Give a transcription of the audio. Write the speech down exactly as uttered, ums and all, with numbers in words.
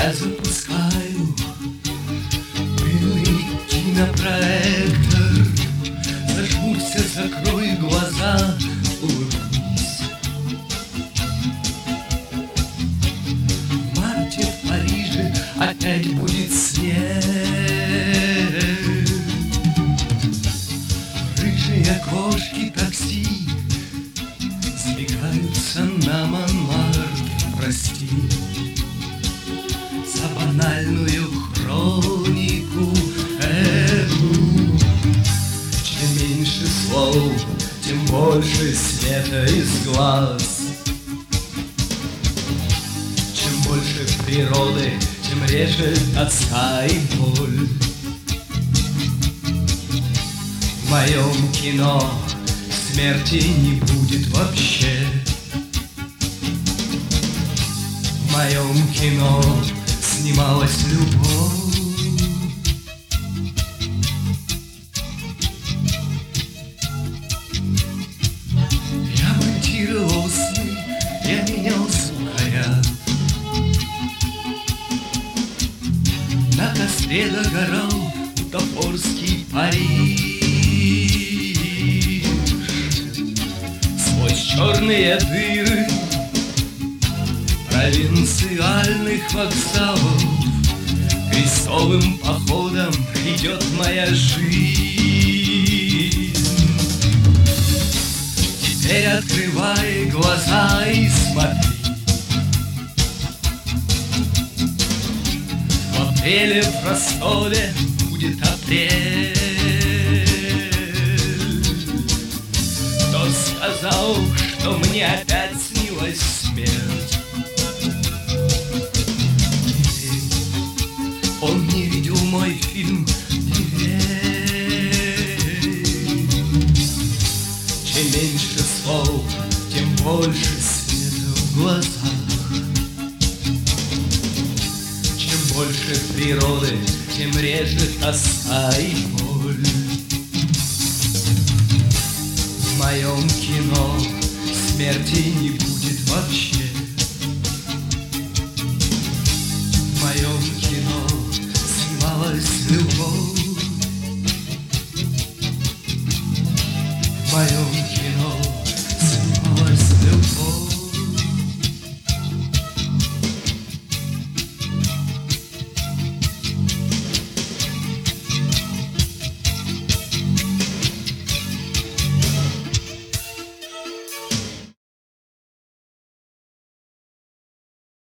Я запускаю пыльный кинопроектор. Зажмурься, закрой глаза, улыбнись. В марте в Париже опять будет снег. Рыжие кошки такси сбегаются на Монмартр. Прости за банальную хронику эту. Чем меньше слов, тем больше света из глаз. Чем больше природы, тем реже тоска и боль. В моем кино смерти не будет вообще. В моем кино снималась любовь. Я монтировал сны, я менял сухаря. На костре догорал бутафорский Париж. Сквозь черные дыры провинциальных вокзалов крестовым походом идет моя жизнь. Теперь открывай глаза и смотри. В апреле в Ростове будет апрель. Кто сказал, что мне опять снилась смерть? Он не видел мой фильм, не верь. Чем меньше слов, тем больше света в глазах. Чем больше природы, тем реже тоска и боль. В моем кино смерти не будет вообще.